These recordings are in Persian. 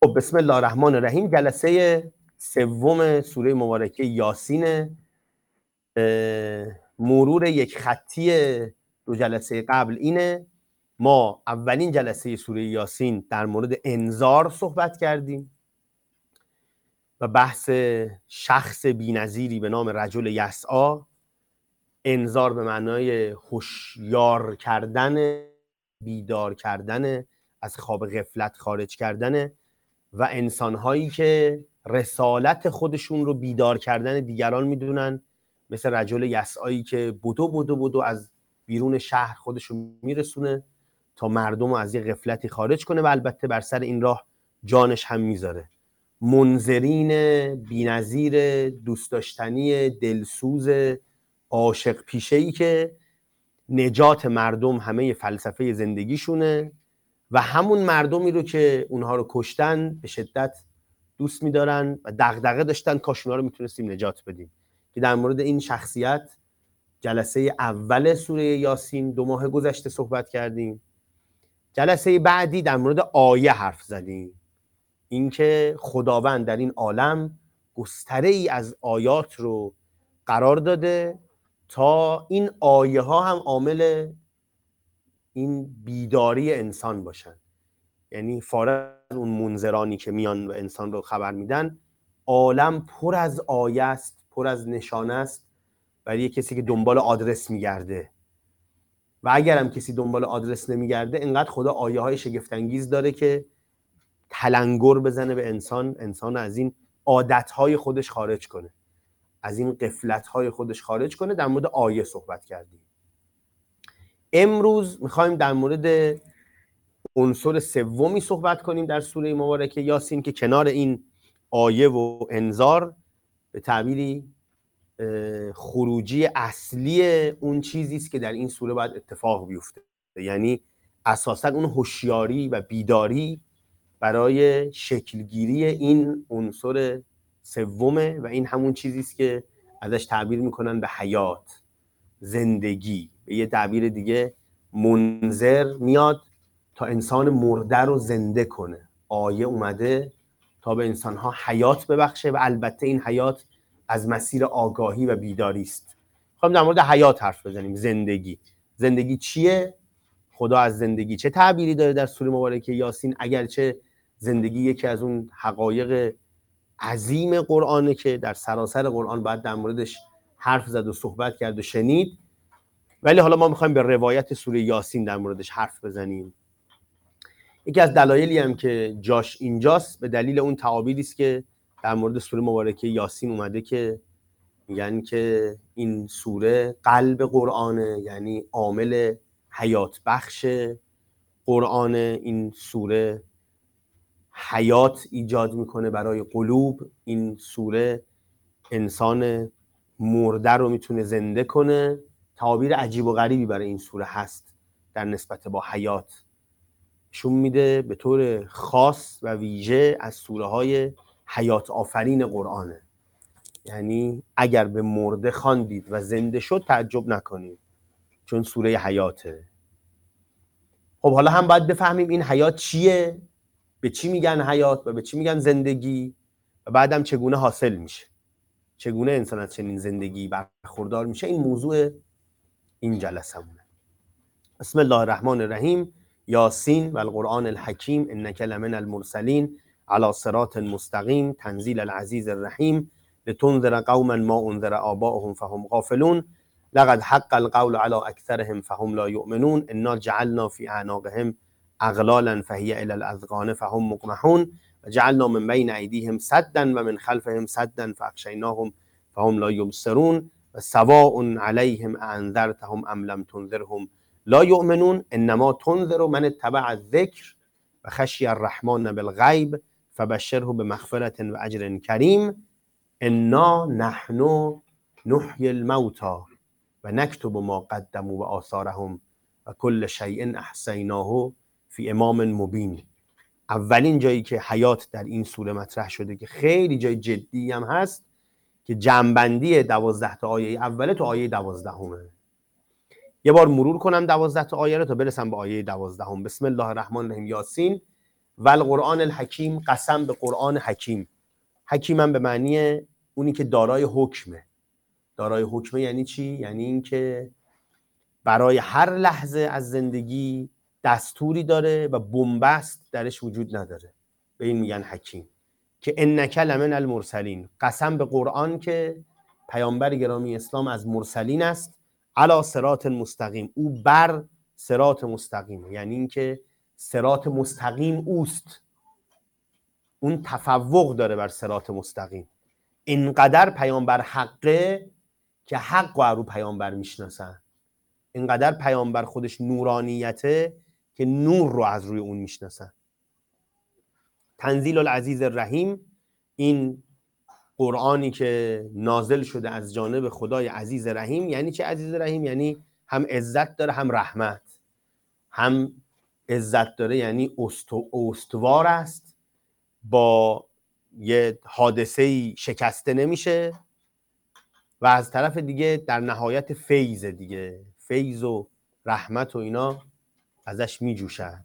خب بسم الله الرحمن الرحیم. جلسه سوم سوره مبارکه یاسین. مرور یک خطی دو جلسه قبل اینه. ما اولین جلسه سوره یاسین در مورد انذار صحبت کردیم و بحث شخص بی‌نظیری به نام رجل یسعی، انذار به معنای هوشیار کردن، بیدار کردن، از خواب غفلت خارج کردن و انسان‌هایی که رسالت خودشون رو بیدار کردن دیگران میدونن، مثل رجل یسعی که بدو از بیرون شهر خودشون میرسونه تا مردم رو از یه غفلتی خارج کنه و البته بر سر این راه جانش هم میذاره. منذرین بی‌نظیر، دوست داشتنی، دلسوز، عاشق پیشه‌ای که نجات مردم همه فلسفه زندگیشونه و همون مردمی رو که اونها رو کشتن به شدت دوست می‌دارن و دغدغه داشتن کاش اونها رو میتونستیم نجات بدیم. که در مورد این شخصیت جلسه اول سوره یاسین 2 ماه گذشته صحبت کردیم. جلسه بعدی در مورد آیه حرف زدیم، اینکه خداوند در این عالم گستره‌ای از آیات رو قرار داده تا این آیه ها هم عامل این بیداری انسان باشن. یعنی فارغ از اون منذرانی که میان و انسان رو خبر میدن، عالم پر از آیه است، پر از نشانه است برای کسی که دنبال آدرس میگرده. و اگر هم کسی دنبال آدرس نمیگرده، انقدر خدا آیه های شگفت انگیز داره که تلنگر بزنه به انسان از این عادت های خودش خارج کنه، از این غفلت های خودش خارج کنه. در مورد آیه صحبت کردیم. امروز میخوایم در مورد عنصر سومی صحبت کنیم در سوره مبارکه یاسین که کنار این آیه و انذار به تعبیری خروجی اصلی اون چیزی است که در این سوره باید اتفاق بیفته. یعنی اساساً اون هوشیاری و بیداری برای شکلگیری این عنصر سومه و این همون چیزی است که ازش تعبیر میکنن به حیات، زندگی. به یه تعبیر دیگه منذر میاد تا انسان مرده رو زنده کنه. آیه اومده تا به انسانها حیات ببخشه و البته این حیات از مسیر آگاهی و بیداری است. خواهیم در مورد حیات حرف بزنیم. زندگی چیه؟ خدا از زندگی چه تعبیری داره در سوره مبارکه یاسین؟ اگرچه زندگی یکی از اون حقایق عظیم قرآنه که در سراسر قرآن باید در موردش حرف زد و صحبت کرد و شنید، ولی حالا ما میخوایم به روایت سوره یاسین در موردش حرف بزنیم. یکی از دلایلی هم که جاش اینجاست به دلیل اون تعابیری است که در مورد سوره مبارکه یاسین اومده که میگن که این سوره قلب قرآنه، یعنی عامل حیات بخش قرآنه. این سوره حیات ایجاد میکنه برای قلوب. این سوره انسان مرده رو میتونه زنده کنه. تعابیر عجیب و غریبی برای این سوره هست در نسبت با حیات. نشون میده به طور خاص و ویژه از سوره های حیات آفرین قرآنه. یعنی اگر به مرده خواندید و زنده شد تعجب نکنید، چون سوره حیاته. خب حالا هم باید بفهمیم این حیات چیه، به چی میگن حیات و به چی میگن زندگی و بعدم چگونه حاصل میشه، چگونه انسان از چنین زندگی برخوردار میشه. این موضوع این جلسه مونه. بسم الله الرحمن الرحیم. یاسین و القرآن الحکیم انک لمن المرسلین علی صراط مستقیم تنزیل العزیز الرحیم لتنذر قوما ما انذر آباؤهم فهم غافلون لقد حق القول علی اکثرهم فهم لا یؤمنون انا جعلنا فی اعناقهم اغلالا فهی الی الاذقان فهم مقمحون و جعلنا من بین ایدیهم سدا و من خلفهم سدا فاغشیناهم فهم لا یبصرون و سواء علیهم انذرتهم ام لم تنذرهم لا یؤمنون انما تنذر من اتبع الذکر و خشی الرحمن بالغیب فبشره بمغفرة و اجر کریم انا نحن نحیی الموتى و نکتب ما قدموا و آثارهم و کل شیء احصیناه فی امام مبین. اولین جایی که حیات در این سوره مطرح شده که خیلی جای جدی هم هست که جمع‌بندی 12 تا آیه اوله تو آیه 12. یه بار مرور کنم 12 تا آیه رو تا برسم به آیه 12. بسم الله الرحمن الرحیم. یاسین و القرآن الحکیم، قسم به قرآن حکیم. حکیم هم به معنی اونی که دارای حکمه. دارای حکمه یعنی چی؟ یعنی این که برای هر لحظه از زندگی دستوری داره و بنبست درش وجود نداره. به این میگن حکیم. که انک لمن المرسلین، قسم به قرآن که پیامبر گرامی اسلام از مرسلین است. علی صراط مستقیم، او بر صراط مستقیم، یعنی اینکه صراط مستقیم اوست، اون تفوق داره بر صراط مستقیم. اینقدر پیامبر حقه که حق و رو پیامبر میشناسن، اینقدر پیامبر خودش نورانیته که نور رو از روی اون میشناسن. تنزیل العزیز الرحیم، این قرآنی که نازل شده از جانب خدای عزیز رحیم. یعنی چه عزیز رحیم؟ یعنی هم عزت داره هم رحمت. هم عزت داره یعنی استوار است، با یه حادثه‌ای شکسته نمیشه، و از طرف دیگه در نهایت فیض دیگه، فیض و رحمت و اینا ازش میجوشد.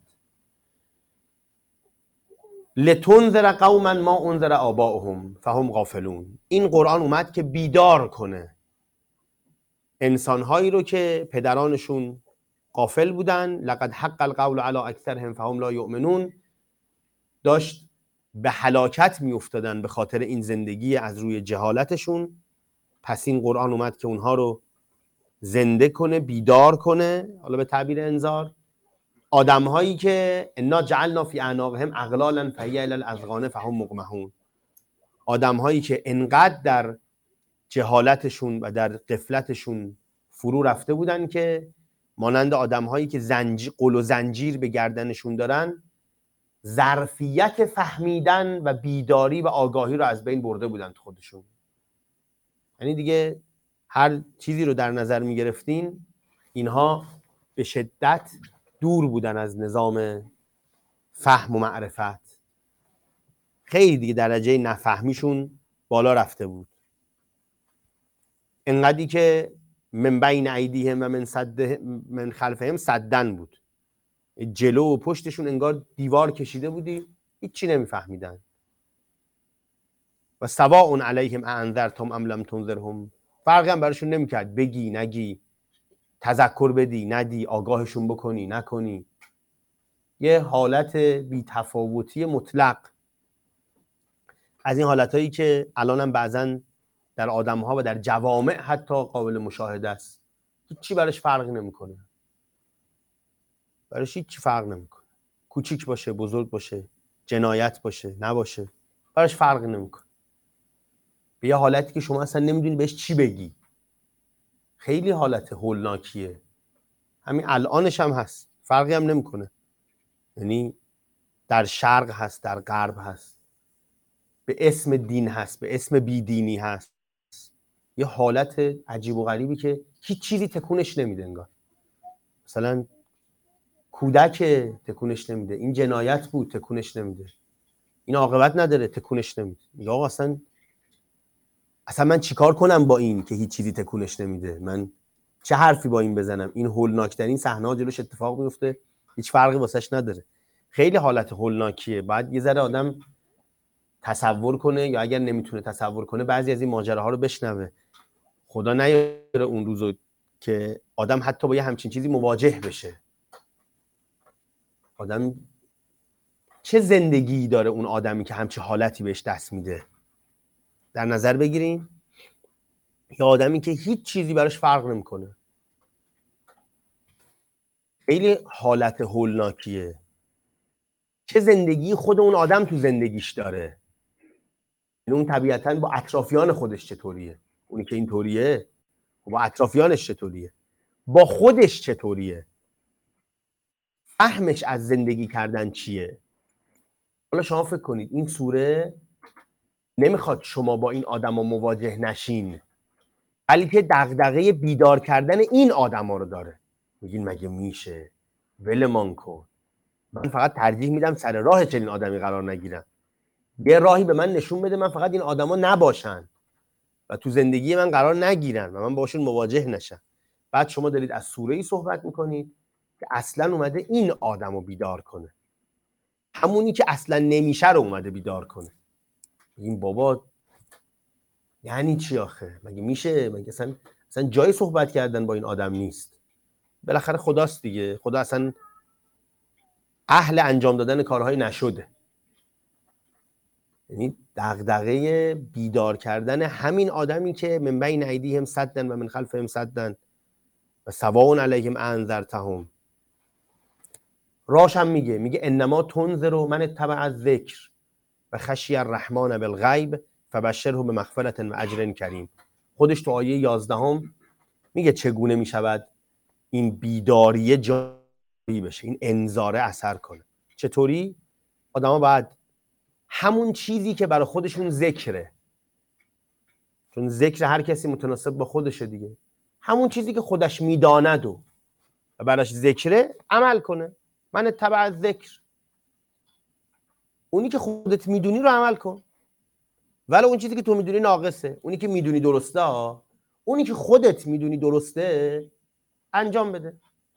لتنذر قوما ما انذر آباؤهم فهم غافلون. این قرآن اومد که بیدار کنه انسانهایی رو که پدرانشون غافل بودن. لقد حق القول علی اکثرهم فهم لا یؤمنون. داشت به هلاکت میافتادن به خاطر این زندگی از روی جهالتشون. پس این قرآن اومد که اونها رو زنده کنه، بیدار کنه. حالا به تعبیر انذار، آدم‌هایی که انا جعلنا فی اعناقهم اغلالا فهی الی الاذقان فهم مقمحون، آدم‌هایی که انقدر در جهالتشون و در غفلتشون فرو رفته بودن که مانند آدم‌هایی که قل و زنجیر به گردنشون دارن، ظرفیت فهمیدن و بیداری و آگاهی رو از بین برده بودن تو خودشون. یعنی دیگه هر چیزی رو در نظر می‌گرفتین، اینها به شدت دور بودن از نظام فهم و معرفت. خیلی دیگه درجه نفهمیشون بالا رفته بود، انقدری که من بین ایدیهم و من خلفهم صدن بود. جلو و پشتشون انگار دیوار کشیده بودی، هیچی نمیفهمیدن. و سواء علیهم اانذرتم ام لم تنذرهم، فرقی هم براشون نمیکرد بگی نگی، تذکر بدی ندی، آگاهشون بکنی نکنی. یه حالت بی‌تفاوتی مطلق از این حالتایی که الان هم بعضن در آدم‌ها و در جوامع حتی قابل مشاهده است. هیچی براش فرق نمیکنه، براش هیچی فرق نمیکنه، کوچیک باشه بزرگ باشه، جنایت باشه نباشه، براش فرق نمیکنه. به یه حالتی که شما اصلا نمیدونی بهش چی بگی. خیلی حالت هولناکیه. همین الانش هم هست، فرقی هم نمیکنه. یعنی در شرق هست، در غرب هست، به اسم دین هست، به اسم بیدینی هست. یه حالت عجیب و غریبی که هیچ چیزی تکونش نمیده انگار. مثلا کودک تکونش نمیده، این جنایت بود تکونش نمیده، این عاقبت نداره تکونش نمیده. میگه آقا اصلا من چیکار کنم با این که هیچ چیزی تکونش نمیده؟ من چه حرفی با این بزنم؟ این هولناکترین صحنه‌ها جلوش اتفاق میفته، هیچ فرقی واسش نداره. خیلی حالت هولناکیه. بعد یه ذره آدم تصور کنه، یا اگر نمیتونه تصور کنه بعضی از این ماجراها رو بشنوه. خدا نیاره اون روزو که آدم حتی با یه همچین چیزی مواجه بشه. آدم چه زندگی داره اون آدمی که همچین حالتی بهش دست میده؟ در نظر بگیریم یه آدمی که هیچ چیزی براش فرق نمیکنه. خیلی حالت هولناکیه. چه زندگی خود اون آدم تو زندگیش داره؟ یعنی اون طبیعتاً با اطرافیان خودش چطوریه؟ اونی که اینطوریه با اطرافیانش چطوریه؟ با خودش چطوریه؟ فهمش از زندگی کردن چیه؟ حالا شما فکر کنید این سوره نمیخواد شما با این آدما مواجه نشین، بلکه دغدغه بیدار کردن این آدما رو داره. میگین مگه میشه؟ ولمان کن، من فقط ترجیح میدم سر راه چنین آدمی قرار نگیرم. یه راهی به من نشون بده من فقط این آدما نباشن و تو زندگی من قرار نگیرن و من باشون مواجه نشم. بعد شما دارید از سوره‌ای صحبت میکنید که اصلا اومده این آدمو بیدار کنه. همونی که اصلا نمیشه رو اومده بیدار کنه. این بابا یعنی چی آخه؟ مگه میشه؟ مگه اصلا جای صحبت کردن با این آدم نیست. بالاخره خداست دیگه. خدا اصلا اهل انجام دادن کارهای نشده. یعنی دغدغه بیدار کردن همین آدمی که من بین ایدیهم سدن و من خلفهم سدن و سواء علیهم انذرتهم. راشم میگه انما تنذر من اتبع الذکر و خشی الرحمن بالغیب فبشره بمغفرة و اجر کریم. خودش تو آیه 11 میگه چگونه میشود این بیداری جاری بشه، این انذاره اثر کنه. چطوری؟ آدما باید همون چیزی که برای خودشون ذکره، چون ذکر هر کسی متناسب با خودشه دیگه، همون چیزی که خودش میداند و براش ذکره عمل کنه. من اتبع الذکر، اونی که خودت میدونی رو عمل کن، ولی اون چیزی که تو میدونی ناقصه. اونی که میدونی درسته، اونی که خودت میدونی درسته انجام بده.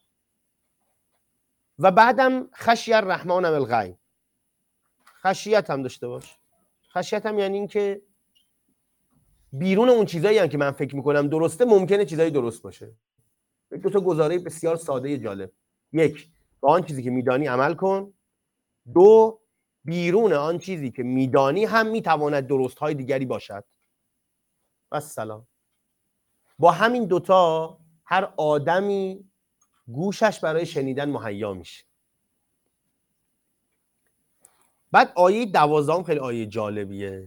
و بعدم خشیه الرحمن بالغیب، خشیت هم داشته باش. خشیت هم یعنی این که بیرون اون چیزایی هم که من فکر میکنم درسته ممکنه چیزایی درست باشه. دو تا گزاره بسیار ساده جالب: یک، با آن چیزی که میدانی عمل کن. دو، بیرون آن چیزی که میدانی هم میتواند درست های دیگری باشد. و سلام. با همین دوتا هر آدمی گوشش برای شنیدن مهیا میشه. بعد آیه 12 خیلی آیه جالبیه: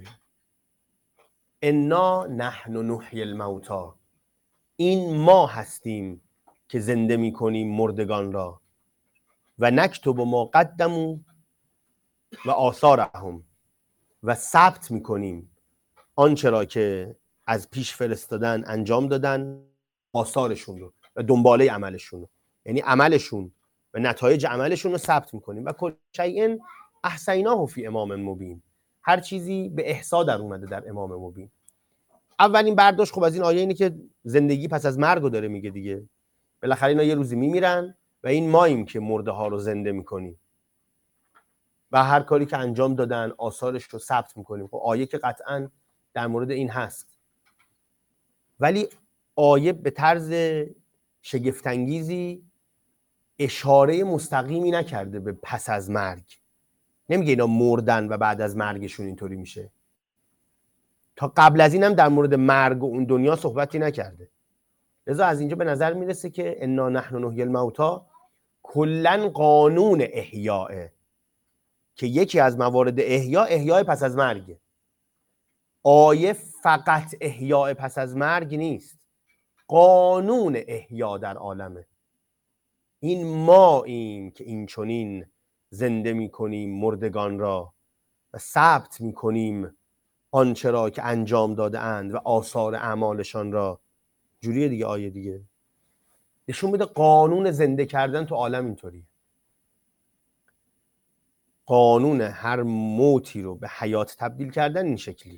انا نحن نحیی الموتی، این ما هستیم که زنده میکنیم مردگان را، و نکتب ما قدموا و آثارهم، و ثبت میکنیم آنچه را که از پیش فرستادن انجام دادن، آثارشون رو و دنباله عملشون رو، یعنی عملشون و نتایج عملشون رو ثبت میکنیم. و کل شیء احصیناه فی امام مبین، هر چیزی به احصا در اومده در امام مبین. اولین برداشت خب از این آیه اینه که زندگی پس از مرگ رو داره میگه دیگه. بالاخره اینا یه روزی میمیرن و این ماییم که مرده ها رو زنده میکنیم و هر کاری که انجام دادن آثارش رو ثبت میکنیم. خب آیه که قطعاً در مورد این هست، ولی آیه به طرز شگفت‌انگیزی اشاره مستقیمی نکرده به پس از مرگ. نمیگه اینا مردن و بعد از مرگشون اینطوری میشه. تا قبل از این هم در مورد مرگ و اون دنیا صحبتی نکرده. لذا از اینجا به نظر میرسه که انا نحن نحیی الموتی کلاً قانون احیاء، که یکی از موارد احیاء پس از مرگ. آیه فقط احیاء پس از مرگ نیست، قانون احیا در عالمه. این ماییم که این چنین زنده میکنیم مردگان را و ثبت میکنیم آنچه را که انجام داده اند و آثار اعمالشان را. جوریه دیگه آیه دیگه نشون میده قانون زنده کردن تو عالم اینطوریه. قانون هر موتی رو به حیات تبدیل کردن این شکلی.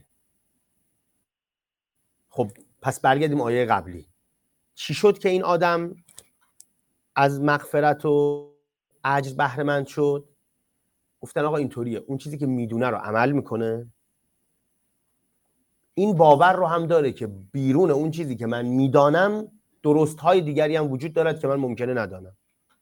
خب پس برگردیم آیه قبلی. چی شد که این آدم از مغفرت و اجر بهره مند شد؟ گفتن آقا اینطوریه، اون چیزی که میدونه رو عمل میکنه، این باور رو هم داره که بیرون اون چیزی که من میدانم درست های دیگری هم وجود دارد که من ممکنه ندانم.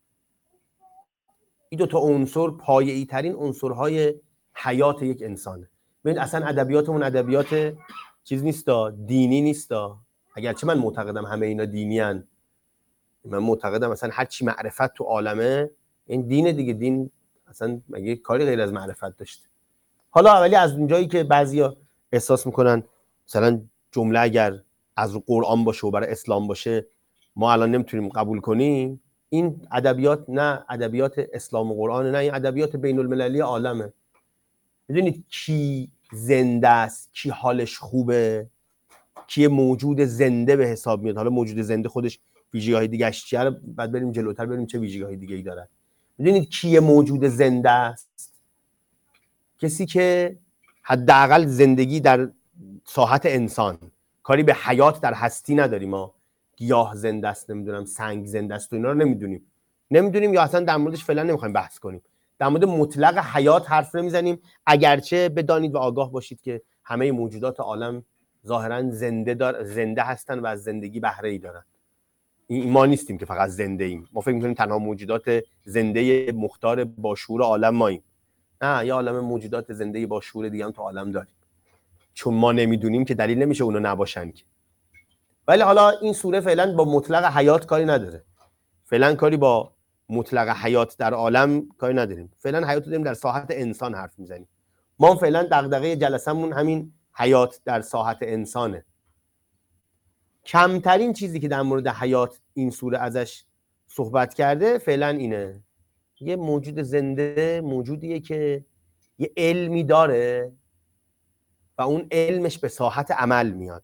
این دو تا عنصر پایه‌ای ترین عنصرهای حیات یک انسانه. ببین اصلا ادبیاتمون ادبیات چیز نیستا، دینی نیستا. اگرچه من معتقدم همه اینا دینی هن. من معتقدم مثلا هر چی معرفت تو عالمه این دینه دیگه. دین اصلا مگه کاری غیر از معرفت داشته؟ حالا ولی از اونجایی که بعضیا احساس میکنن مثلا جمله اگر از قرآن باشه و برای اسلام باشه ما الان نمیتونیم قبول کنیم، این ادبیات نه ادبیات اسلام و قرآن، نه این ادبیات بین المللی عالمه. میدونید کی زنده است، کی حالش خوبه، کی موجود زنده به حساب میاد؟ حالا موجود زنده خودش ویژگی‌های دیگه‌اش چیه؟ بعد بریم جلوتر ببینیم چه ویژگی‌های دیگه‌ای داره. میدونید کی موجود زنده است؟ کسی که حداقل زندگی در ساحت انسان، کاری به حیات در هستی نداریم. ما گیاه زنده است، نمیدونم سنگ زنده است و اینا رو نمیدونیم یا اصلا در موردش فعلا نمیخوایم بحث کنیم. در مورد مطلق حیات حرف نمیزنیم، اگرچه بدانید و آگاه باشید که همه موجودات عالم ظاهرا زنده هستن و از زندگی بهره ای دارن. ما نیستیم که فقط زنده ایم، ما فکر می‌کنیم تنها موجودات زنده مختار با شعور عالم ماییم. نه، یه عالم موجودات زنده با شعور دیگه هم تو عالم داریم، چون ما نمیدونیم که دلیل نمیشه اونو نباشن که. ولی حالا این سوره فعلا با مطلق حیات کاری نداره، فعلا کاری با مطلق حیات در عالم کاری نداریم، فعلا حیات رو داریم در ساحت انسان حرف میزنیم. ما فعلا دغدغه جلسمون همین حیات در ساحت انسانه. کمترین چیزی که در مورد حیات این سوره ازش صحبت کرده فعلا اینه، یه موجود زنده موجودیه که یه علمی داره و اون علمش به ساحت عمل میاد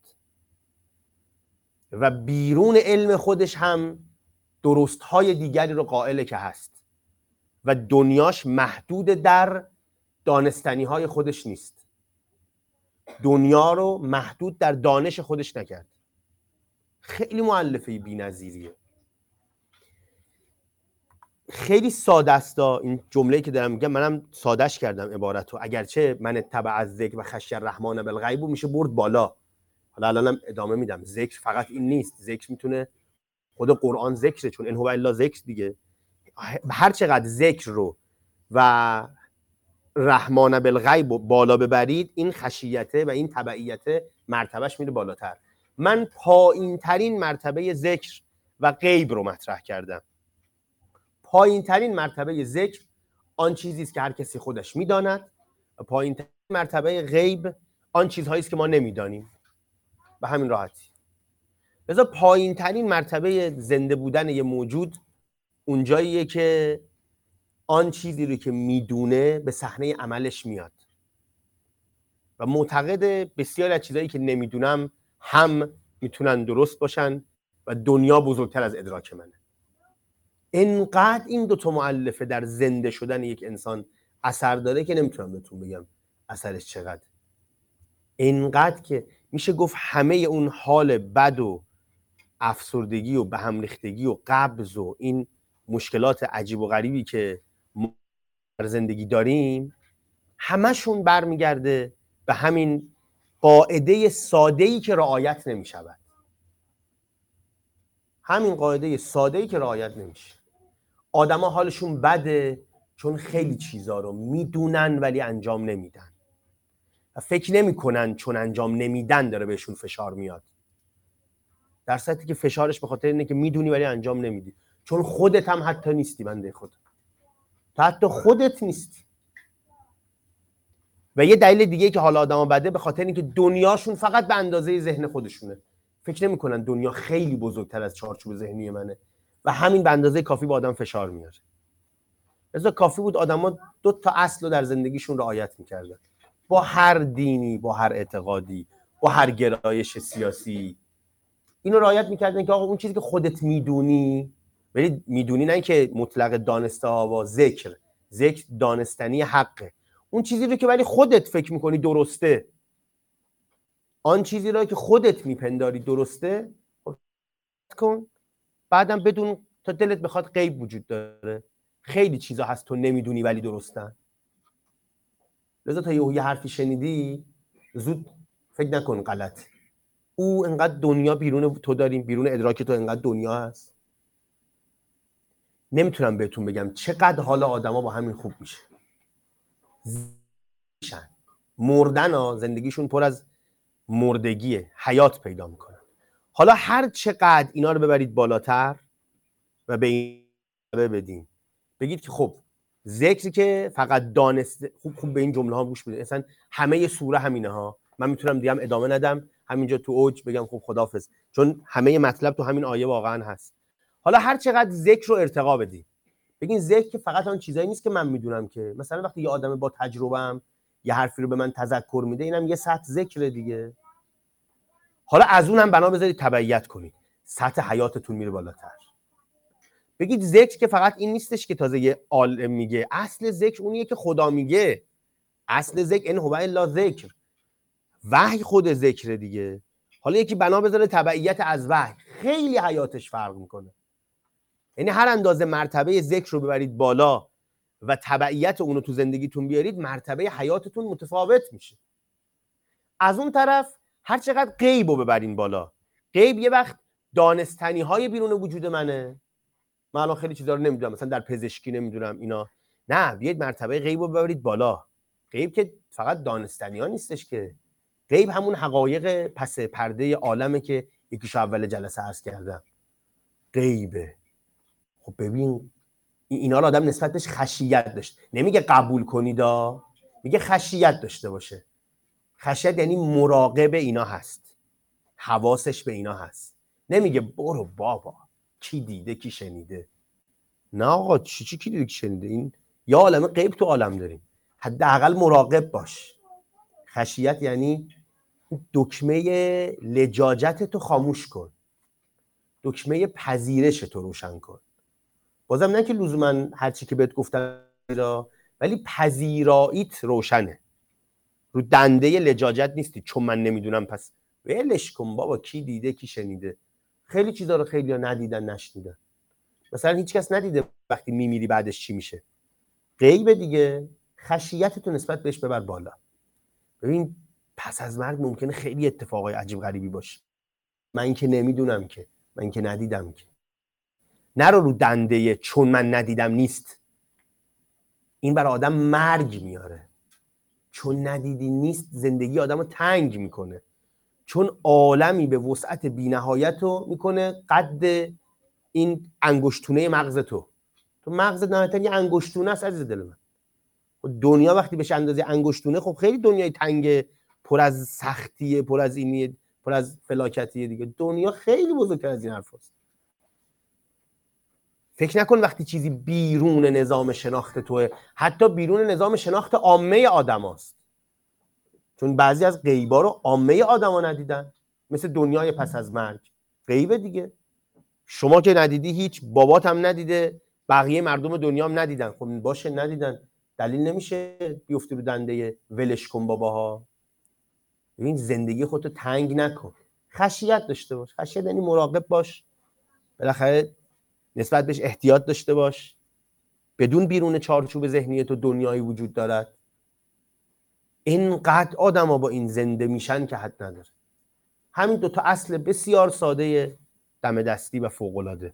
و بیرون علم خودش هم درست‌های دیگری رو قائله که هست و دنیاش محدود در دانستنی‌های خودش نیست، دنیا رو محدود در دانش خودش نکرد. خیلی مؤلفه بی‌نظیریه، خیلی ساده است. این جمله‌ای که دارم میگم منم سادهش کردم عبارتو، اگرچه من تبع از ذکر و خشی الرحمن بالغیب میشه برد بالا. حالا الانم ادامه میدم. ذکر فقط این نیست، ذکر میتونه خود قرآن ذکره، چون ان هو الا ذکر دیگه. هر چقدر ذکر رو و رحمان بالغیب بالا ببرید، این خشیته و این تبعیت مرتبهش میره بالاتر. من پایین ترین مرتبه ذکر و غیب رو مطرح کردم. پایین ترین مرتبه ذکر آن چیزی است که هر کسی خودش میداند و پایین ترین مرتبه غیب آن چیزهایی است که ما نمیدانیم. به همین راحتی. لذا پایین ترین مرتبه زنده بودن یه موجود اونجاییه که آن چیزی رو که میدونه به صحنه عملش میاد و معتقد بسیاری از چیزایی که نمیدونم هم میتونن درست باشن و دنیا بزرگتر از ادراک منه. انقدر این دوتا مؤلفه در زنده شدن یک انسان اثر داره که نمیتونم بهتون بگم اثرش چقدر. انقدر که میشه گفت همه اون حال بد و افسردگی و به هم ریختگی و قبض و این مشکلات عجیب و غریبی که ما در زندگی داریم همشون برمیگرده به همین قاعده ساده‌ای که رعایت نمی‌شود. همین قاعده ساده‌ای که رعایت نمیشه. آدما حالشون بده چون خیلی چیزا رو میدونن ولی انجام نمیدن و فکر نمی‌کنن چون انجام نمیدن داره بهشون فشار میاد، در صورتی که فشارش به خاطر اینه که میدونی ولی انجام نمیدی، چون خودت هم حتی نیستی. بنده خدا تو حتی خودت نیستی. و یه دلیل دیگه که حالا آدما بده به خاطر اینکه دنیاشون فقط به اندازه ذهن خودشونه، فکر نمی‌کنن دنیا خیلی بزرگتر از چارچوب ذهنی منه و همین به اندازه کافی به آدم فشار میاره. لذا کافی بود آدما 2 تا اصل رو در زندگیشون رعایت می‌کردن، با هر دینی، با هر اعتقادی، با هر گرایش سیاسی، اینو رعایت می‌کردن که آقا اون چیزی که خودت میدونی، ولی میدونی نه که مطلق دانسته ها و ذکر دانستنی حقه، اون چیزی رو که ولی خودت فکر می‌کنی درسته، آن چیزی رو که خودت میپنداری درسته کن، بعدم بدون تا دلت بخواد غیب وجود داره، خیلی چیزا هست تو نمیدونی ولی درستن. لذا تا یه حرفی شنیدی زود فکر نکن غلط، او انقدر دنیا بیرون تو داریم، بیرون ادراک تو انقدر دنیا هست. نمیتونم بهتون بگم چقدر حالا آدما با همین خوب میشه. مردن ها زندگیشون پر از مردگیه، حیات پیدا میکنن. حالا هر چقدر اینا رو ببرید بالاتر و به این بدین، بگید که خب ذکری که فقط دانسته، خوب به این جمله ها گوش بدید، اصلا همه سوره همینه ها. من میتونم دیگه ادامه ندم، همینجا تو اوج بگم خب خداحافظ، چون همه مطلب تو همین آیه واقعا هست. حالا هر چقدر ذکر رو ارتقا بدید، بگین ذکر که فقط اون چیزایی نیست که من میدونم، که مثلا وقتی یه آدم با تجربه‌ام یه حرفی رو به من تذکر میده، اینم یه سطح ذکر دیگه. حالا از اونم بنا بذارید تبعیت کنید، سطح حیاتتون میره بالاتر. بگید ذکر که فقط این نیستش که تازه یه عالم میگه، اصل ذکر اونیه که خدا میگه. اصل ذکر ان هو الا ذکر، وحی خود ذکر دیگه. حالا یکی بنا بذاره تبعیت از وحی، خیلی حیاتش فرق میکنه. یعنی هر اندازه مرتبه ذکر رو ببرید بالا و تبعیت اونو تو زندگیتون بیارید، مرتبه حیاتتون متفاوت میشه. از اون طرف هر چقدر غیب رو ببرین بالا، غیب یه وقت دانستنی های بیرون وجود منه، من الان خیلی چیزا رو نمیدونم، مثلا در پزشکی نمیدونم اینا، نه، بیاید مرتبه غیب رو ببرید بالا. غیب که فقط دانستنی ها نیستش که، غیب همون حقایق پس پرده عالمه که یکیشو اول جلسه عرض کردم، غیبه. خب ببین اینا رو آدم نسبت بهش خشیت داشت، نمیگه قبول کنید، میگه خشیت داشته باشه. خشیت یعنی مراقب اینا هست، حواسش به اینا هست، نمیگه برو بابا کی دیده کی شنیده. نه آقا چی کی دیده کی شنیده، این یا عالم غیب تو عالم داریم، حداقل مراقب باش. خشیت یعنی دکمه لجاجت تو خاموش کن، دکمه پذیرش تو روشن کن. بازم نه که لزوما هر چی که بهت گفتم ولی پذیراییت روشنه، رو دنده لجاجت نیستی چون من نمیدونم پس ولش کن بابا کی دیده کی شنیده. خیلی چیزا رو خیلی‌ها ندیدن نشنیدن، مثلا هیچ کس ندیده وقتی میمیری بعدش چی میشه، غیب دیگه. خشیتتو نسبت بهش ببر بالا. ببین پس از مرگ ممکنه خیلی اتفاقای عجیب غریبی باشه، من که نمیدونم که، من که ندیدم که. نرو رو دنده چون من ندیدم نیست، این برای آدم مرگ میاره. چون ندیدی نیست زندگی آدمو تنگ میکنه، چون عالمی به وسعت بی‌نهایت رو میکنه قد این انگشتونه مغز تو مغزت نهایتاً یه انگشتونه است عزیز دل من. دنیا وقتی بشه اندازه انگشتونه، خب خیلی دنیای تنگ، پر از سختیه، پر از اینیه، پر از فلاکتیه دیگه. دنیا خیلی بزرگتر از این حرفاست. فکر نکن وقتی چیزی بیرون نظام شناخت توه، حتی بیرون نظام شناخت عامه آدماست، چون بعضی از غیبا رو عامه آدما ندیدن، مثل دنیای پس از مرگ. غیبه دیگه، شما که ندیدی، هیچ بابات هم ندیده، بقیه مردم دنیا هم ندیدن. خب باشه ندیدن، دلیل نمیشه بیفتی رو دنده ولش کن باباها. ببین زندگی خودتو تنگ نکن، خشیت داشته باش. خشیت یعنی مراقب باش، بالاخره نسبت بهش احتیاط داشته باش. بدون بیرون چارچوب ذهنی تو دنیایی وجود دارد. اینقدر آدم ها با این زنده میشن که حد نداره. همین دوتا اصل بسیار ساده دم دستی و فوق‌العاده.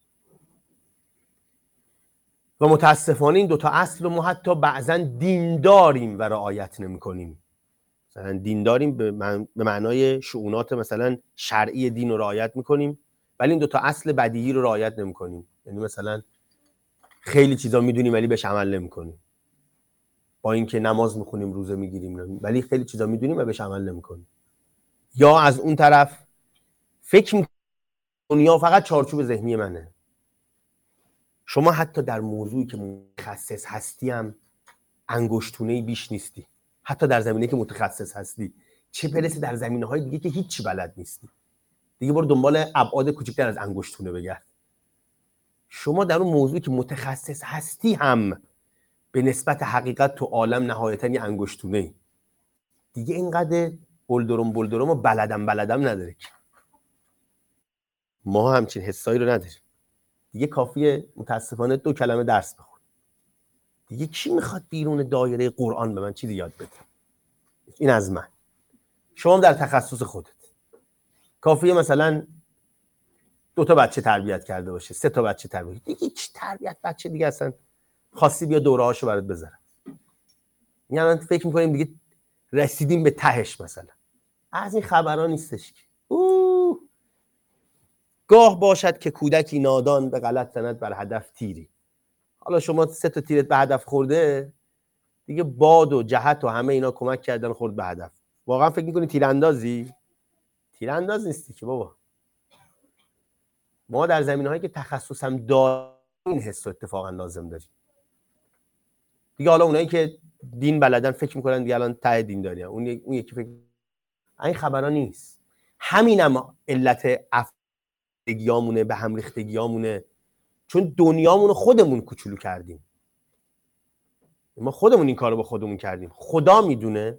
و متاسفانه این دوتا اصل رو ما حتی بعضا دینداریم و رعایت نمی کنیم. مثلا دینداریم به معنای شؤونات مثلا شرعی دین رو رعایت میکنیم، ولی این دوتا اصل بدیهی رو رعایت نمی کنیم. یعنی مثلا خیلی چیزا میدونیم ولی بهش عمل نمی کنیم، با اینکه نماز میخونیم روزه میگیریم ولی خیلی چیزا میدونیم و بهش عمل نمی کنیم. یا از اون طرف فکر میکنیم دنیا فقط چارچوب ذهنی منه. شما حتی در موضوعی که متخصص هستی هم انگشتونه‌ای بیش نیستی، حتی در زمینه‌ای که متخصص هستی، چه برسه در زمینه‌های دیگه که هیچی بلد نیستی. دیگه برو دنبال ابعاد کوچکتر از انگشتونه بگرد. شما در اون موضوعی که متخصص هستی هم به نسبت حقیقت تو عالم نهایتاً یه انگشتونه‌ای. دیگه اینقدر بلدرم و بلدم نداره که. ما همچین حسایی رو نداریم. دیگه کافیه متاسفانه 2 کلمه درس بخون. دیگه کی میخواد بیرون دایره قرآن به من چیزی یاد بده؟ این از من. شما در تخصص خودت کافیه مثلا 2 تا بچه تربیت کرده باشه، 3 تا بچه تربیت. دیگه چی تربیت بچه دیگه اصلا خواستی بیا دوره هاشو برات بذارم. یعنی فکر می‌کنیم دیگه رسیدیم به تهش. مثلا از این خبرها نیستش که گاه باشد که کودکی نادان به غلط زند بر هدف تیری. حالا شما 3 تا تیرت به هدف خورده دیگه، باد و جهت و همه اینا کمک کردن خورد به هدف. واقعا فکر می‌کنی تیراندازی؟ تیرانداز نیستی که بابا. ما در زمینه‌هایی که تخصصم داریم این حس اتفاقا لازم داریم. دیگه حالا اونایی که دین بلدن فکر می‌کنن دیگه الان ته دین داریم، اون یکی فکر این خبرا نیست. همینم علت افریقیامونه، به هم ریختگیامونه، چون دنیامونو خودمون کوچولو کردیم. ما خودمون این کارو با خودمون کردیم. خدا میدونه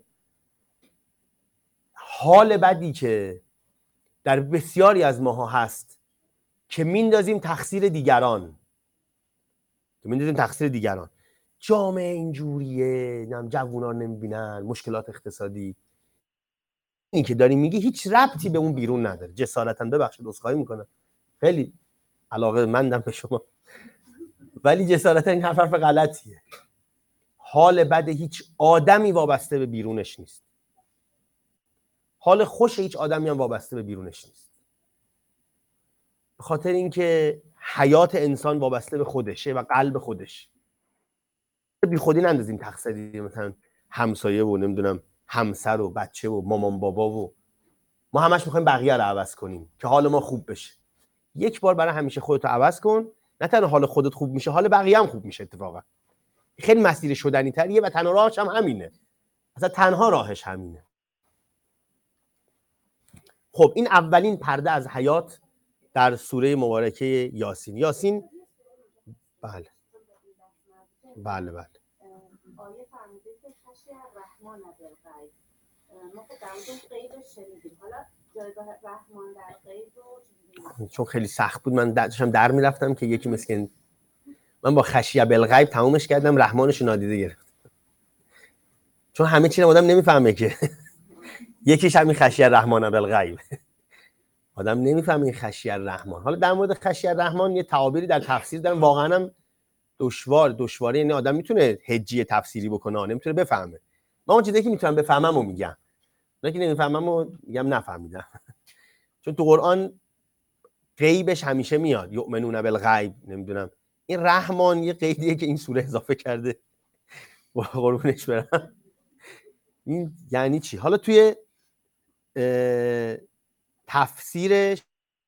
حال بدی که در بسیاری از ماها هست که میندازیم تقصیر دیگران. جامعه اینجوریه، جوونا نمیبینن، مشکلات اقتصادی. این که داری میگی هیچ ربطی به اون بیرون نداره. جسارتاً ببخشید عذرخواهی میکنم، خیلی علاقه مندم به شما، ولی جسارتاً این حرف غلطیه. حال بد هیچ آدمی وابسته به بیرونش نیست. حال خوش هیچ آدمی هم وابسته به بیرونش نیست. به خاطر اینکه حیات انسان وابسته به خودشه و قلب خودش. بی خودی نندازیم تقصیری مثلا همسایه و نمیدونم همسر و بچه و مامان بابا و ما همش میخوایم بقیه رو عوض کنیم که حال ما خوب بشه. یک بار برای همیشه خودت رو عوض کن، نه تنها حال خودت خوب میشه، حال بقیه هم خوب میشه. اتفاقا خیلی مسیر شدنی تریه و تنها راهش هم همینه. اصلا تنها راهش همینه. خب این اولین پرده از حیات در سوره مبارکه یاسین. یاسین بله بله بله آیه فرموده که خشی الرحمن بالغیب. ما که در اون غیبش شنیدیم، حالا جایگاه رحمان در غیب رو چون خیلی سخت بود من داشتم در میرفتم که یکی مسکن من با خشیه بالغیب تمومش کردم، رحمانش نادیده گرفت. چون همه چی آدم نمیفهمه که یکیش همین خشیه الرحمن بالغیب. آدم نمیفهمه این خشیه الرحمن. حالا در مورد خشیه الرحمن یه تعابیری در تفسیر دارن، واقعا هم دشواره، یعنی آدم میتونه هجی تفسیری بکنه، نمیتونه بفهمه. من اون چیزی که میتونم بفهمم رو میگم، اون که نمیفهمم رو میگم نفهمیدم. چون تو قرآن غیبش همیشه میاد، یؤمنون بالغیب، نمیدونم. این رحمان یه قیدیه که این سوره اضافه کرده. قربونش برم. این یعنی چی؟ حالا توی تفسیرش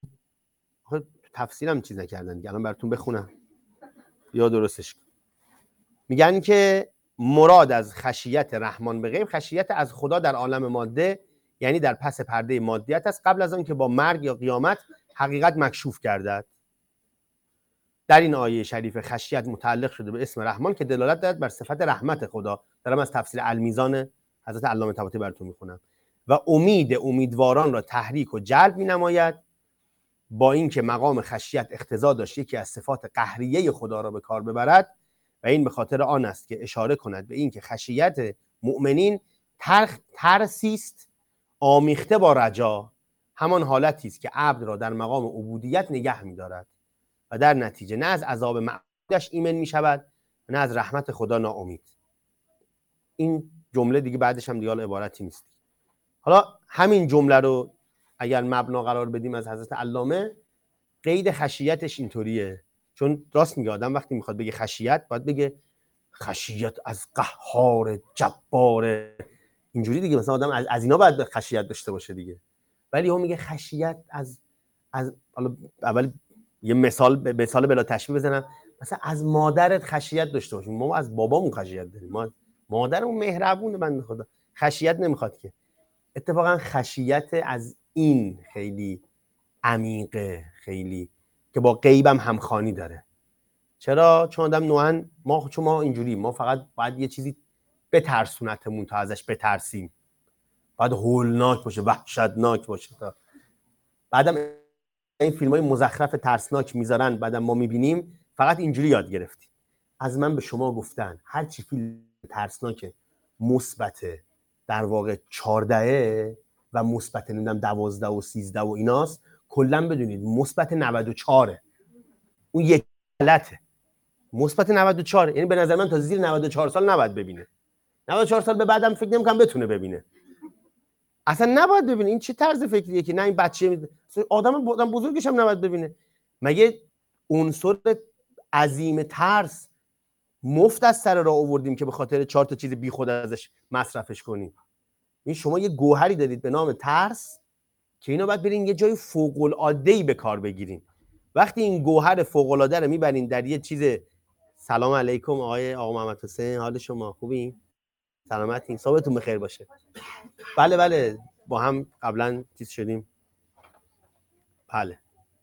تفسیرم چیز نکردن، الان براتون بخونم یا درستش. میگن که مراد از خشیت رحمان به غیب، خشیت از خدا در عالم ماده، یعنی در پس پرده مادیت است، قبل از آن که با مرگ یا قیامت حقیقت مکشوف گردد. در این آیه شریف خشیت متعلق شده به اسم رحمان که دلالت دارد بر صفت رحمت خدا. دارم از تفسیر المیزان حضرت علامه طباطبایی براتون میخونم. و امیدواران را تحریک و جلب مینماید، با اینکه مقام خشیت اقتضا داشت یکی از صفات قهریه خدا را به کار ببرد و این به خاطر آن است که اشاره کند به اینکه خشیت مؤمنین ترسی است آمیخته با رجا، همان حالتی است که عبد را در مقام عبودیت نگه می‌دارد و در نتیجه نه از عذاب معبودش ایمن می‌شود و نه از رحمت خدا ناامید. این جمله دیگه بعدش هم دیگه عبارتی نیست. حالا همین جمله رو اگر مبنا قرار بدیم از حضرت علامه، قید خشیتش اینطوریه. چون راست میگه آدم وقتی میخواد بگه خشیت باید بگه خشیت از قهار جبار، اینجوری دیگه. مثلا آدم از اینا باید خشیت داشته باشه دیگه. ولی هم میگه خشیت از حالا اول یه مثال بلا تشبیه بزنم، مثلا از مادرت خشیت داشته باشیم. ما از بابامون خشیت داریم، ما مادرمون مهربونه بنده خدا، خشیت نمیخواد که. اتفاقا خشیت از این خیلی عمیقه، خیلی که با غیبم همخوانی داره. چرا؟ چون آدم نوعاً ما اینجوری، ما فقط باید یه چیزی بترسونتمون تا ازش بترسیم، باید هولناک باشه، وحشتناک باشه. تا بعدم این فیلم‌های مزخرف ترسناک میذارن، بعدم ما میبینیم فقط اینجوری یاد گرفتیم. از من به شما گفتن هر چی فیلم ترسناک مثبت در واقع 14 و مثبت نمیدونم 12 و 13 و ایناست، کلا بدونید مثبت 94 اون یک غلطه. مثبت 94 یعنی به نظر من تا زیر 94 سال نباید ببینه. 94 سال به بعدم فکر نمی‌کنم بتونه ببینه. اصلا نباید ببینه. این چه طرز فکریه که نه این بچه آدم بزرگش هم نباید ببینه؟ مگه عنصر عظیم ترس مفت از سر راه آوردیم که به خاطر 4 تا چیز بیخود ازش مصرفش کنیم؟ این شما یه گوهری دارید به نام ترس که اینا باید برین یه جای فوق العاده‌ای به کار بگیرین. وقتی این گوهر فوق العاده رو میبرین در یه چیز. سلام علیکم آقا محمد حسین، حال شما خوبین؟ سلامتین؟ صحبتون بخیر باشه. بله با هم قبلا چیز شدیم. بله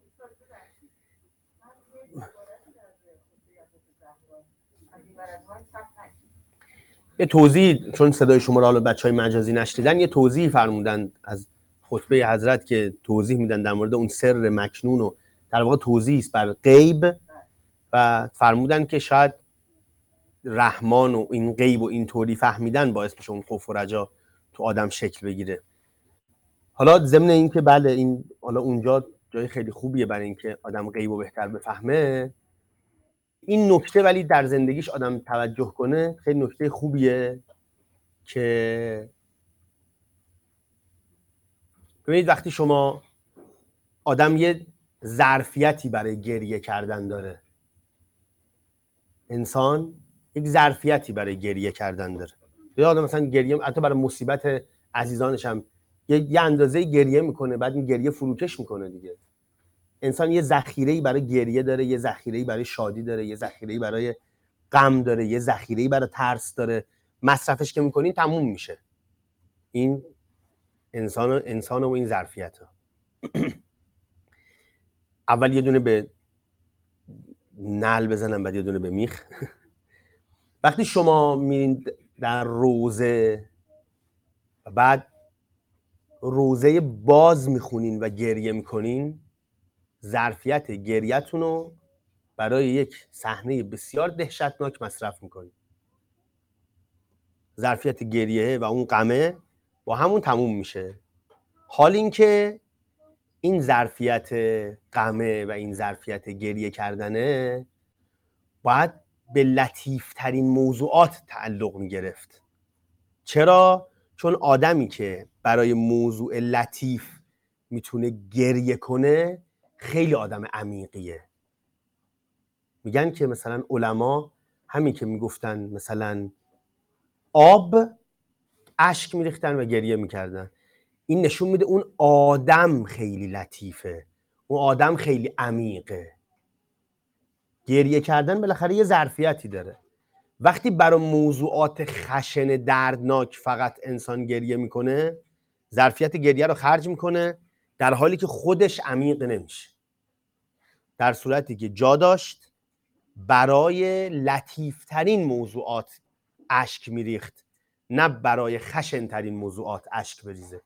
یه توضیح، چون صدای شما رو حالا بچهای مجازی نشنیدن، یه توضیح فرمودن از خطبه حضرت که توضیح میدن در مورد اون سر مکنون و در واقع توضیح است بر غیب و فرمودن که شاید رحمان و این غیب و این طوری فهمیدن باعث میشه اون خوف و رجا تو آدم شکل بگیره. حالا ضمن این که بله این حالا اونجا جای خیلی خوبیه برای اینکه آدم غیب و بهتر بفهمه، این نکته ولی در زندگیش آدم توجه کنه خیلی نکته خوبیه که ببینید وقتی شما آدم یه ظرفیتی برای گریه کردن داره، انسان یک ظرفیتی برای گریه کردن داره. یا آدم مثلا گریه حتی برای مصیبت عزیزانش هم یه اندازه گریه میکنه، بعد این گریه فروکش میکنه دیگه. انسان یه ذخیره‌ای برای گریه داره، یه ذخیره‌ای برای شادی داره، یه ذخیره‌ای برای غم داره، یه ذخیره‌ای برای ترس داره. مصرفش که میکنین تموم میشه این انسان و این ظرفیت‌ها. اول یه دونه به نعل بزنم، بعد یه دونه به میخ. وقتی شما میرین در روزه و بعد روزه باز میخونین و گریه میکنین، ظرفیت گریه‌تون رو برای یک صحنه بسیار دهشتناک مصرف میکنین. ظرفیت گریه و اون غمه با همون تموم میشه. حال این که این ظرفیت غمه و این ظرفیت گریه کردنه باید به لطیفترین موضوعات تعلق میگرفت. چرا؟ چون آدمی که برای موضوع لطیف میتونه گریه کنه خیلی آدم عمیقیه. میگن که مثلا علما همین که میگفتن مثلا آب، اشک میریختن و گریه میکردن، این نشون میده اون آدم خیلی لطیفه، اون آدم خیلی عمیقه. گریه کردن بالاخره یه ظرفیتی داره. وقتی برای موضوعات خشن دردناک فقط انسان گریه میکنه، ظرفیت گریه رو خرج میکنه در حالی که خودش عمیق نمیشه. در صورتی که جا داشت برای لطیفترین موضوعات اشک میریخت، نه برای خشن ترین موضوعات اشک بریزه.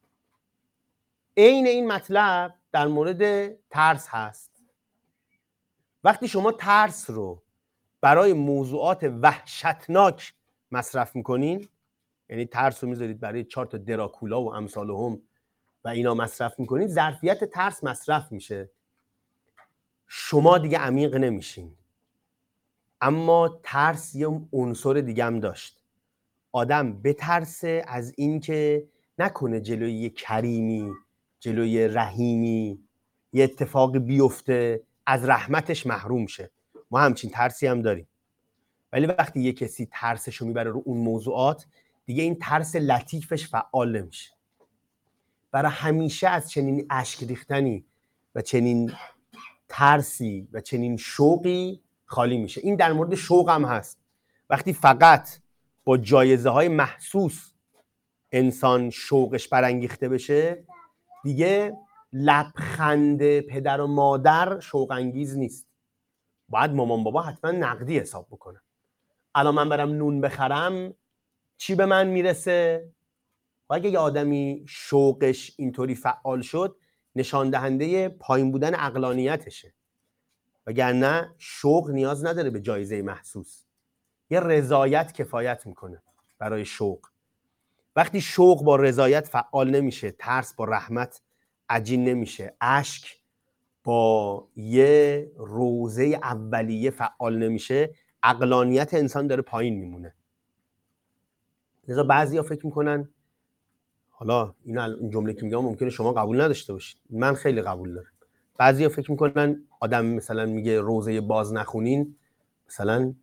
عین این مطلب در مورد ترس هست. وقتی شما ترس رو برای موضوعات وحشتناک مصرف میکنین، یعنی ترس رو میذارید برای 4 تا دراکولا و امثالهم و اینا مصرف میکنید، ظرفیت ترس مصرف میشه، شما دیگه عمیق نمیشین. اما ترس یه عنصر دیگه هم داشت. آدم بترسه از این که نکنه جلوی یه کریمی، جلوی رحیمی یه اتفاقی بیفته از رحمتش محروم شه. ما همچین ترسی هم داریم. ولی وقتی یه کسی ترسشو میبره رو اون موضوعات، دیگه این ترس لطیفش فعال نمیشه. برای همیشه از چنین اشک ریختنی و چنین ترسی و چنین شوقی خالی میشه. این در مورد شوق هم هست. وقتی فقط با جایزه های محسوس انسان شوقش برانگیخته بشه، دیگه لبخند پدر و مادر شوق انگیز نیست. باید مامان بابا حتما نقدی حساب بکنه. الان من برم نون بخرم چی به من میرسه؟ و اگه یه آدمی شوقش اینطوری فعال شد، نشان دهنده پایین بودن عقلانیتشه. وگرنه شوق نیاز نداره به جایزه محسوس. یه رضایت کفایت میکنه برای شوق. وقتی شوق با رضایت فعال نمیشه، ترس با رحمت عجین نمیشه، اشک با یه روزه اولیه فعال نمیشه، عقلانیت انسان داره پایین میمونه. لذا بعضیا فکر میکنن، حالا این جمله که میگم ممکنه شما قبول نداشته باشید، من خیلی قبول دارم. بعضیا فکر میکنن آدم مثلا میگه روزه باز نخونین، مثلا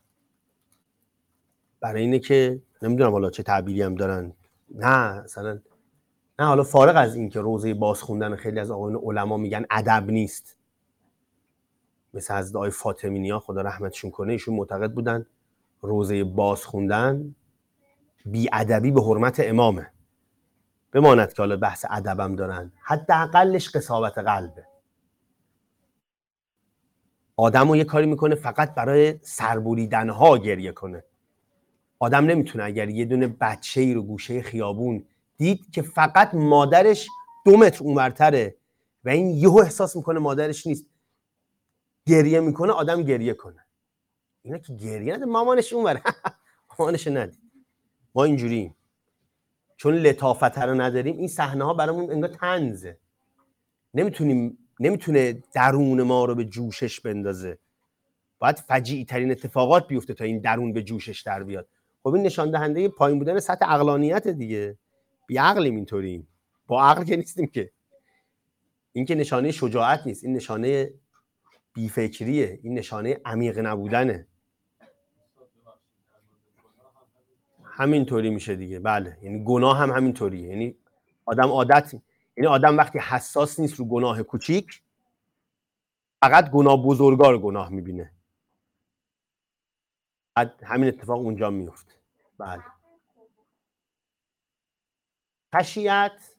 برای اینه که نمیدونم حالا چه تعبیری هم دارن، نه مثلا نه، حالا فارغ از این که روزه باز خوندن خیلی از آقایون علما میگن ادب نیست، مثل حضرت آقای فاطمی نیا خدا رحمتشون کنه، ایشون معتقد بودن روزه باز خوندن بی ادبی به حرمت امامه. بماند که حالا بحث ادبم دارن، حداقلش قساوت قلبه. آدمو یه کاری میکنه فقط برای سربریدنها گریه کنه. آدم نمیتونه اگر یه دونه بچه‌ای رو گوشه خیابون دید که فقط مادرش 2 متر اونورتره و این یهو احساس میکنه مادرش نیست، گریه میکنه، آدم گریه کنه. اینا که گریه نده، مامانش اونوره مامانش ندید. ما اینجوریم چون لطافت رو نداریم، این صحنه ها برامون انگار طنزه، نمیتونه درون ما رو به جوشش بندازه، باید فجیع ترین اتفاقات بیفته تا این درون به جوشش در بیاد. خب این نشان دهنده پایین بودن سطح عقلانیت دیگه. بی عقلیم اینطوریم، با عقل که نیستیم که. این که نشانه شجاعت نیست، این نشانه بیفکریه، این نشانه عمیق نبودنه. همینطوری میشه دیگه. بله، یعنی گناه هم همینطوریه. یعنی آدم وقتی حساس نیست رو گناه کوچیک، فقط گناه بزرگا رو گناه میبینه. بعد همین اتفاق اونجا میفته. بله. خشیت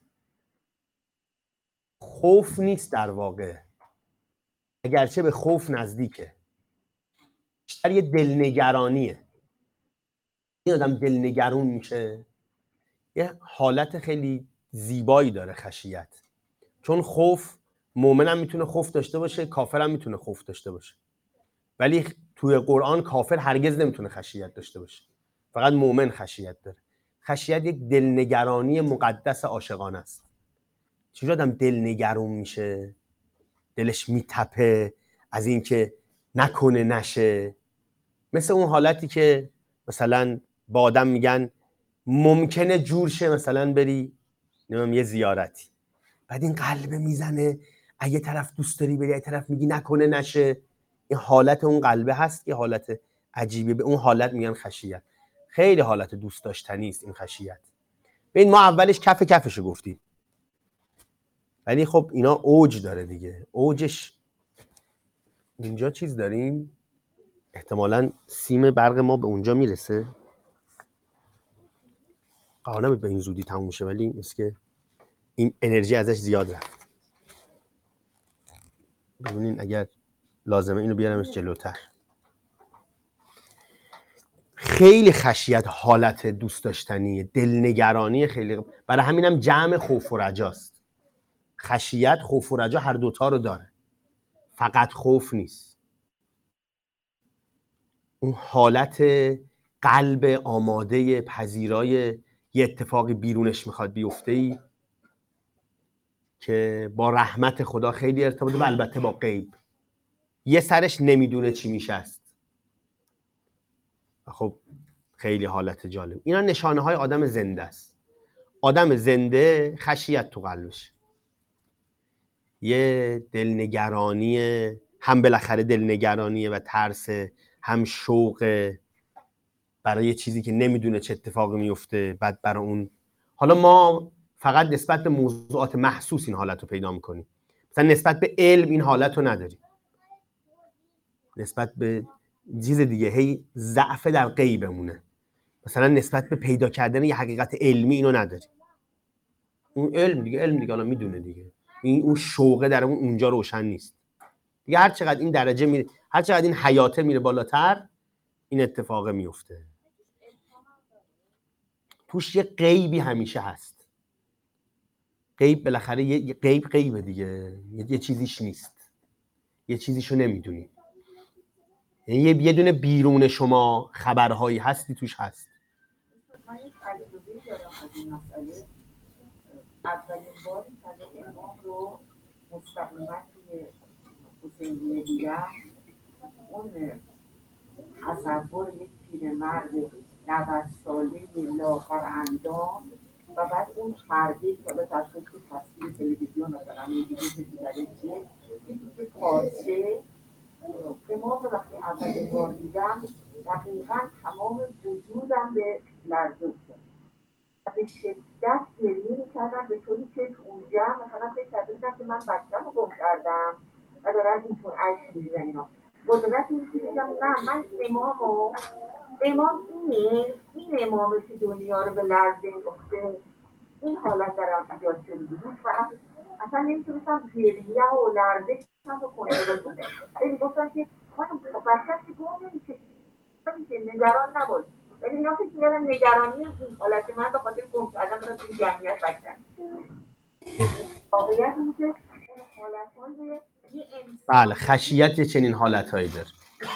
خوف نیست در واقع، اگرچه به خوف نزدیکه. بیشتر یه دلنگرانیه. این آدم دلنگرون میشه. یه حالت خیلی زیبایی داره خشیت، چون خوف، مؤمن هم میتونه خوف داشته باشه، کافر هم میتونه خوف داشته باشه، ولی توی قرآن کافر هرگز نمیتونه خشیت داشته باشه، فقط مؤمن خشیت داره. خشیت یک دلنگرانی مقدس عاشقانه است. چجوری آدم دلنگرون میشه؟ دلش میتپه از اینکه نکنه نشه. مثل اون حالتی که مثلا با آدم میگن ممکنه جور شه مثلا بری یه زیارتی، بعد این قلبه میزنه اگه طرف دوست داری بری، اگه طرف میگی نکنه نشه. این حالت اون قلبه هست که حالت عجیبه. به اون حالت میگن خشیت. خیلی حالت دوست داشتنی است این خشیت. ببین ما اولش کفشو گفتیم، ولی خب اینا اوج داره دیگه. اوجش اینجا چیز داریم، احتمالاً سیم برق ما به اونجا میرسه. قرار نبود به این زودی تموم شه، ولی مثل که این انرژی ازش زیاد رفت. ببینین اگر لازمه اینو بیارمش جلوتر. خیلی خشیت حالت دوست داشتنی، دلنگرانی خیلی. برای همینم جمع خوف و رجاست. خشیت خوف و رجا هر دوتا رو داره، فقط خوف نیست. اون حالت قلب آماده پذیرای یه اتفاقی بیرونش میخواد بیفته که با رحمت خدا خیلی ارتباطه، و البته با غیب. یه سرش نمیدونه چی میشه است. خب خیلی حالت جالب. اینا نشانه های آدم زنده است. آدم زنده خشیت تو قلبش، یه دلنگرانی، هم بالاخره دلنگرانیه و ترس، هم شوق برای یه چیزی که نمیدونه چه اتفاقی میفته. بعد برای اون، حالا ما فقط نسبت به موضوعات محسوس این حالت رو پیدا میکنیم، مثلا نسبت به علم این حالت رو نداریم، نسبت به چیز دیگه هی ضعف در غیبمونه. مثلا نسبت به پیدا کردن یه حقیقت علمی اینو نداریم. اون علم دیگه حالا میدونه دیگه، اون شوقه در اونجا روشن نیست دیگه. هر چقدر این درجه میره، هر چقدر این حیاته میره بالاتر، این اتفاق میفته. توش یه غیبی همیشه هست. غیب بالاخره یه غیبه دیگه، یه چیزیش نیست، یه چیزیشو نمیدونی. یعنی یه دونه بیرون شما خبرهایی هستی توش هست. من یک تجربه دارم از این مسئله. اولین بار که امام رو مستقیما توی حسینیه دیدم، اون تصور یک پیرمرد 90 ساله لاغر اندام و بعد اون پرده که به تصویر تلویزیون مثلا می‌دیدید که دیگه چیه پارچه امام رو وقتی اولین بار دیدم دقیقا تمام وجودم به لرزه افتاد و به شدت گریه می‌کردم، به طوری که اونجا مثلا فکر کردم که من بچه‌مو گم کردم و دارم اینطور اشک می‌ریزه. اینا قدرت این که میگم نه، من امام این امامه که دنیا رو به لرزه انداخته. این حالت درم ایجاد شده بود و اصلا نمیتونستم گریه و لرزه هم رو کنترل کنم. خیلی گفتم که خانم بچه‌ش که گم نمیشه، نگران نباش. ولی اینا فکر می‌کردن نگرانی این حالت من به خاطر گم کردن رو توی جمعیت بچه‌م. واقعیت این که حالت‌های بله، خشیت چنین حالت‌هایی داره.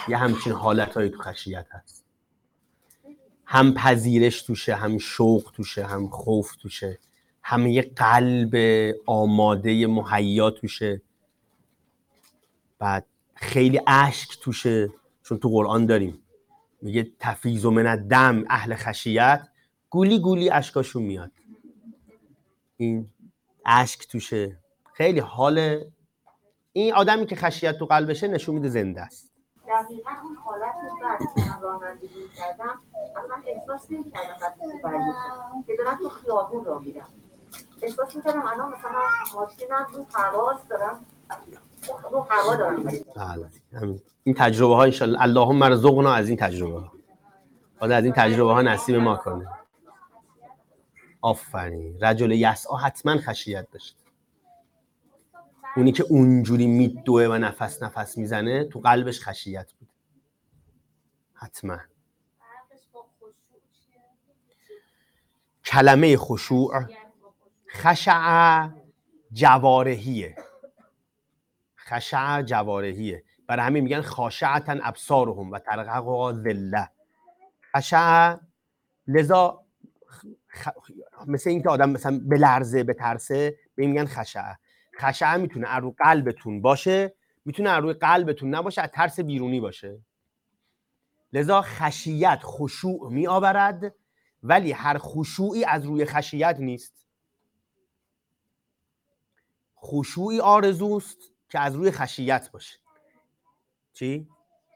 یه همچین حالتهایی تو خشیت هست، هم پذیرش توشه، هم شوق توشه، هم خوف توشه، هم یه قلب آماده مهیا توشه، بعد خیلی اشک توشه، چون تو قرآن داریم میگه تفیض من الدم اهل خشیت، گولی گولی اشکاشون میاد، این اشک توشه. خیلی حال این آدمی که خشیت تو قلبشه نشون میده زنده است. دقیقا اون حالت بعد که من رانندگی کردم اصلا احساس نمی‌کردم وقتی برگشتم که دارم تو خیابون راه میرم، احساس می‌کردم الان مثلا ماشینم رو پرواز دارم، رو هوا دارم. بله، این تجربه ها انشالله اللهم ارزقنا از این تجربه ها، خدا از این تجربه ها نصیب ما کنه. آفرین. رجل یسعی حتما خشیت داشت، اونی که اونجوری میدوه و نفس نفس میزنه تو قلبش خشیت بود حتما. کلمه خشوع خشع جوارحیه، خشع جوارحیه، برای همین میگن خاشعتا ابصارهم و ترهقها ذله. خشع لذا مثل این که آدم مثلا بلرزه بترسه به این میگن خشع. خشع میتونه از رو قلبتون باشه، میتونه از روی قلبتون نباشه، از ترس بیرونی باشه. لذا خشیت خشوع می آورد، ولی هر خشوعی از روی خشیت نیست. خشوعی آرزوست که از روی خشیت باشه. چی؟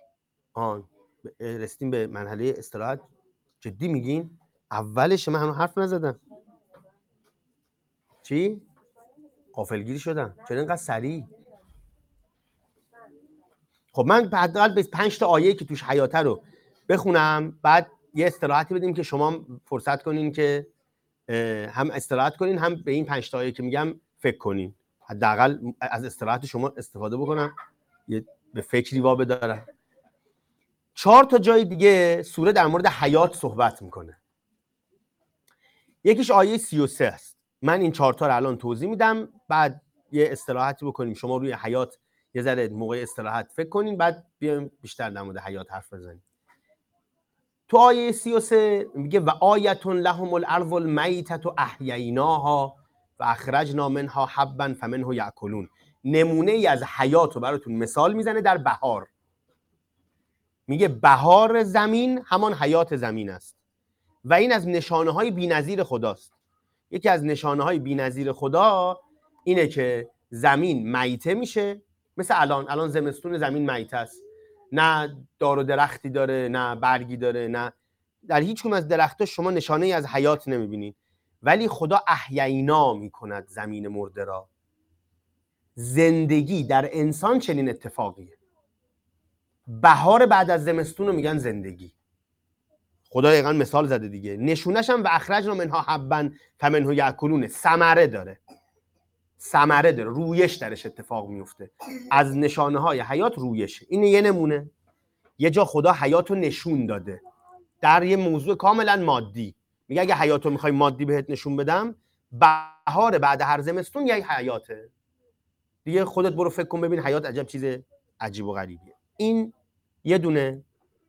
رسیدیم به مرحله استراحت. جدی میگین؟ اولش من هنوز حرف نزدم. چی؟ غافلگیری شدم. چرا اینقدر سریع؟ خب من حداقل به 5 تا آیه که توش حیاته رو بخونم، بعد یه استراحتی بدیم که شما فرصت کنین که هم استراحت کنین، هم به این 5 تا آیه که میگم فکر کنین. حداقل از استراحت شما استفاده بکنم، یه به فکری وابه دارم. 4 تا جای دیگه سوره در مورد حیات صحبت میکنه. یکیش آیه 33 است. من این 4 تا رو الان توضیح میدم، بعد یه استراحتی بکنیم، شما روی حیات یه ذره موقع استراحت فکر کنین، بعد بیایم بیشتر در مورد حیات حرف بزنیم. تو آیه 33 میگه و آیة لهم الارض المیتة احییناها و اخرجنا منها حبا فمنه یأکلون. نمونه ای از حیات رو براتون مثال میزنه در بهار. میگه بهار زمین همان حیات زمین است و این از نشانه‌های بی‌نظیر خداست. یکی از نشانه‌های بی‌نظیر خدا اینه که زمین میته میشه، مثل الان زمستون زمین میته است، نه دار و درختی داره، نه برگی داره، نه در هیچ کدوم از درخت‌ها شما نشانه‌ای از حیات نمی‌بینید، ولی خدا احیینا می‌کند زمین مرده را. زندگی در انسان چنین اتفاقیه. بهار بعد از زمستون رو میگن زندگی. خدا دقیقاً مثال زده دیگه. نشونش هم و اخرجنا منها حبا فمنه یأکلون. ثمره داره، رویش درش اتفاق میفته. از نشانه‌های حیات رویش. این یه نمونه. یه جا خدا حیات رو نشون داده در یه موضوع کاملا مادی. میگه اگه حیات رو میخوای مادی بهت نشون بدم، بهار بعد هر زمستون یه حیاته دیگه. خودت برو فکر کن ببین حیات عجب چیز عجیب و غریبیه. این یه دونه.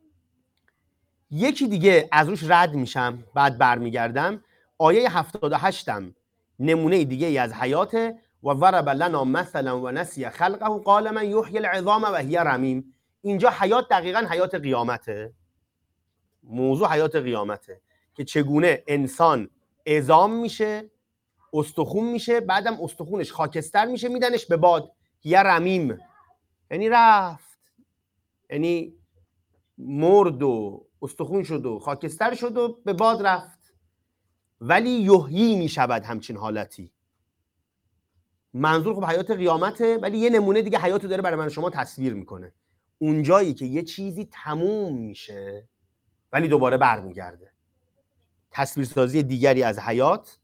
یکی دیگه از روش رد میشم بعد برمیگردم. آیه 78م نمونه دیگه ای از حیاته. و ضرب لنا مثلا و نسی خلقه قال من یحیی العظام و هی رمیم. اینجا حیات دقیقاً حیات قیامته. موضوع حیات قیامته که چگونه انسان عظام میشه، استخون میشه، بعدم استخونش خاکستر میشه، میدنش به باد. هی رمیم یعنی رفت، یعنی مرد و استخون شد و خاکستر شد و به باد رفت. ولی یحیی میشود همچین حالتی. منظور خب حیات قیامته، ولی یه نمونه دیگه حیاتو داره برای من شما تصویر میکنه. اونجایی که یه چیزی تموم میشه ولی دوباره برمیگرده. تصویرسازی دیگری از حیات.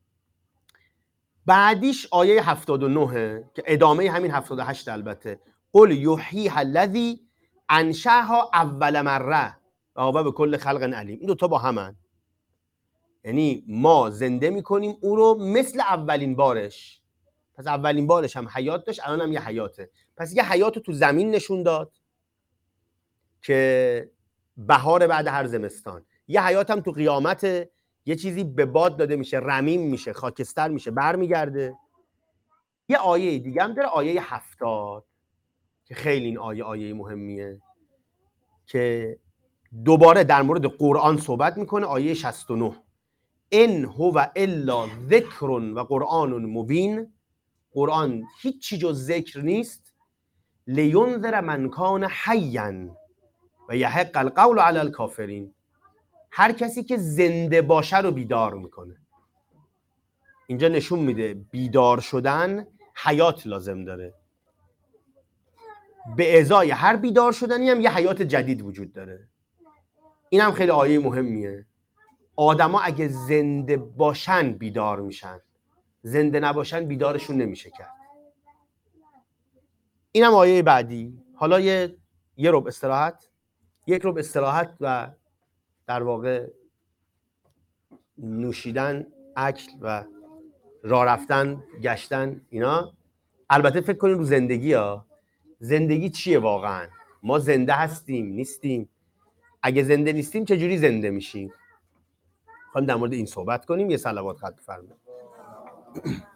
بعدیش آیه 79 که ادامه همین 78 البته. قل یحییها الذی انشأها اول مره و هو بكل خلق علیم. این دوتا با همن، یعنی ما زنده میکنیم او رو مثل اولین بارش. پس اولین بارش هم حیات داشت، الان هم یه حیاته. پس یه حیات رو تو زمین نشون داد که بهار بعد هر زمستان، یه حیات هم تو قیامت، یه چیزی به باد داده میشه، رمیم میشه، خاکستر میشه، برمیگرده. یه آیه دیگه هم داره، آیه 70 که خیلی این آیه مهمیه که دوباره در مورد قرآن صحبت میکنه. آیه 69 ان هو الا ذکر و قرآن مبین، قرآن هیچی جز ذکر نیست، لینذر من کان حیا و یحق القول علی الکافرین، هر کسی که زنده باشه رو بیدار میکنه. اینجا نشون میده بیدار شدن حیات لازم داره، به ازای هر بیدار شدنی هم یه حیات جدید وجود داره. این هم خیلی آیه مهمیه. آدما اگه زنده باشن بیدار میشن، زنده نباشن بیدارشون نمیشه کرد. این هم آیه بعدی. حالا یه ربع استراحت، یک ربع استراحت و در واقع نوشیدن، اکل و راه رفتن، گشتن اینا. البته فکر کنیم رو زندگی ها. زندگی چیه واقعا؟ ما زنده هستیم نیستیم؟ اگه زنده نیستیم چجوری زنده میشیم؟ خواهیم در مورد این صحبت کنیم. یه صلوات خط بفرمایید.